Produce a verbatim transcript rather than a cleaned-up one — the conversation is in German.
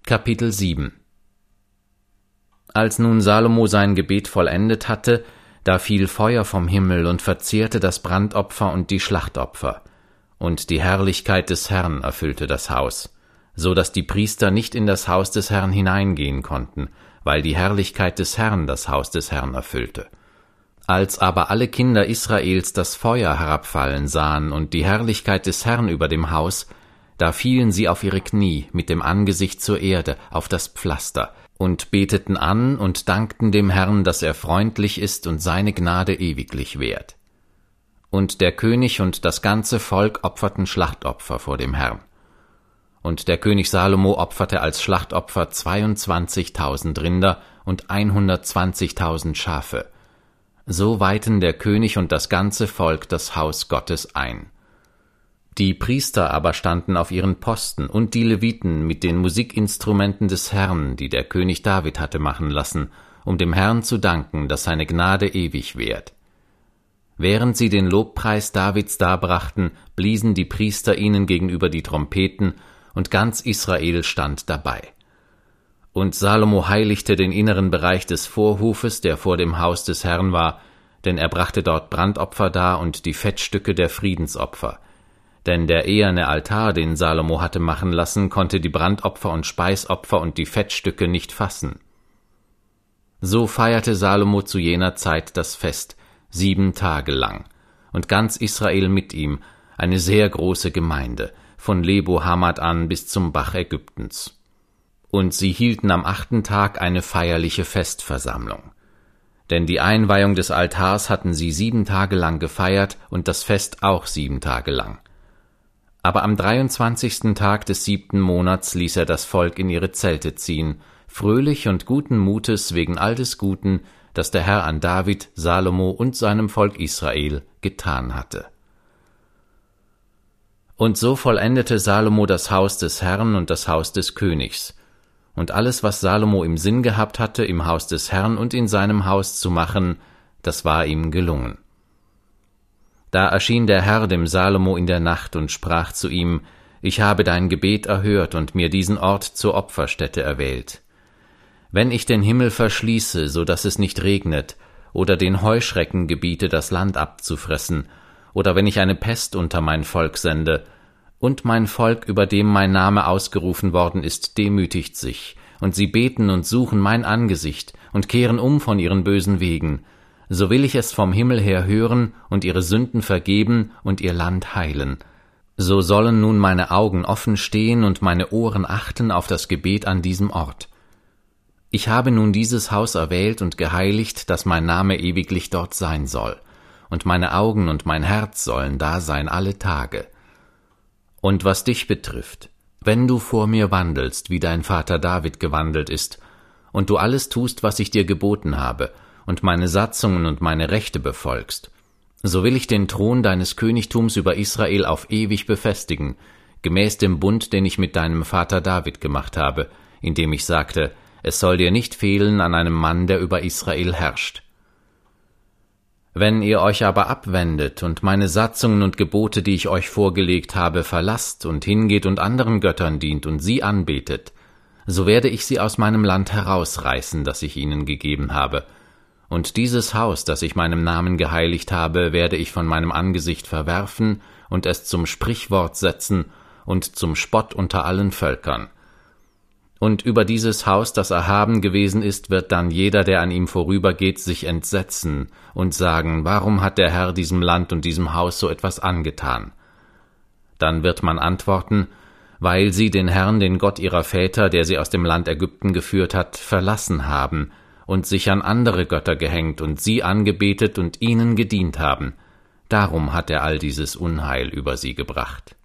Kapitel sieben. Als nun Salomo sein Gebet vollendet hatte, da fiel Feuer vom Himmel und verzehrte das Brandopfer und die Schlachtopfer, und die Herrlichkeit des Herrn erfüllte das Haus, so dass die Priester nicht in das Haus des Herrn hineingehen konnten, weil die Herrlichkeit des Herrn das Haus des Herrn erfüllte. Als aber alle Kinder Israels das Feuer herabfallen sahen und die Herrlichkeit des Herrn über dem Haus, da fielen sie auf ihre Knie mit dem Angesicht zur Erde auf das Pflaster und beteten an und dankten dem Herrn, dass er freundlich ist und seine Gnade ewiglich währt. Und der König und das ganze Volk opferten Schlachtopfer vor dem Herrn. Und der König Salomo opferte als Schlachtopfer zweiundzwanzigtausend Rinder und hundertzwanzigtausend Schafe. So weihten der König und das ganze Volk das Haus Gottes ein. Die Priester aber standen auf ihren Posten und die Leviten mit den Musikinstrumenten des Herrn, die der König David hatte machen lassen, um dem Herrn zu danken, dass seine Gnade ewig währt. Während sie den Lobpreis Davids darbrachten, bliesen die Priester ihnen gegenüber die Trompeten, und ganz Israel stand dabei. Und Salomo heiligte den inneren Bereich des Vorhofes, der vor dem Haus des Herrn war, denn er brachte dort Brandopfer dar und die Fettstücke der Friedensopfer. Denn der eherne Altar, den Salomo hatte machen lassen, konnte die Brandopfer und Speisopfer und die Fettstücke nicht fassen. So feierte Salomo zu jener Zeit das Fest, sieben Tage lang, und ganz Israel mit ihm, eine sehr große Gemeinde, von Lebo Hamat an bis zum Bach Ägyptens. Und sie hielten am achten Tag eine feierliche Festversammlung. Denn die Einweihung des Altars hatten sie sieben Tage lang gefeiert und das Fest auch sieben Tage lang. Aber am dreiundzwanzigsten Tag des siebten Monats ließ er das Volk in ihre Zelte ziehen, fröhlich und guten Mutes wegen all des Guten, das der Herr an David, Salomo und seinem Volk Israel getan hatte. Und so vollendete Salomo das Haus des Herrn und das Haus des Königs. Und alles, was Salomo im Sinn gehabt hatte, im Haus des Herrn und in seinem Haus zu machen, das war ihm gelungen. Da erschien der Herr dem Salomo in der Nacht und sprach zu ihm: Ich habe dein Gebet erhört und mir diesen Ort zur Opferstätte erwählt. Wenn ich den Himmel verschließe, so dass es nicht regnet, oder den Heuschrecken gebiete, das Land abzufressen, oder wenn ich eine Pest unter mein Volk sende, und mein Volk, über dem mein Name ausgerufen worden ist, demütigt sich, und sie beten und suchen mein Angesicht und kehren um von ihren bösen Wegen, so will ich es vom Himmel her hören und ihre Sünden vergeben und ihr Land heilen. So sollen nun meine Augen offen stehen und meine Ohren achten auf das Gebet an diesem Ort. Ich habe nun dieses Haus erwählt und geheiligt, dass mein Name ewiglich dort sein soll, und meine Augen und mein Herz sollen da sein alle Tage. Und was dich betrifft, wenn du vor mir wandelst, wie dein Vater David gewandelt ist, und du alles tust, was ich dir geboten habe, und meine Satzungen und meine Rechte befolgst, so will ich den Thron deines Königtums über Israel auf ewig befestigen, gemäß dem Bund, den ich mit deinem Vater David gemacht habe, indem ich sagte, es soll dir nicht fehlen an einem Mann, der über Israel herrscht. Wenn ihr euch aber abwendet und meine Satzungen und Gebote, die ich euch vorgelegt habe, verlasst und hingeht und anderen Göttern dient und sie anbetet, so werde ich sie aus meinem Land herausreißen, das ich ihnen gegeben habe, und dieses Haus, das ich meinem Namen geheiligt habe, werde ich von meinem Angesicht verwerfen und es zum Sprichwort setzen und zum Spott unter allen Völkern. Und über dieses Haus, das erhaben gewesen ist, wird dann jeder, der an ihm vorübergeht, sich entsetzen und sagen, warum hat der Herr diesem Land und diesem Haus so etwas angetan? Dann wird man antworten, weil sie den Herrn, den Gott ihrer Väter, der sie aus dem Land Ägypten geführt hat, verlassen haben und sich an andere Götter gehängt und sie angebetet und ihnen gedient haben. Darum hat er all dieses Unheil über sie gebracht.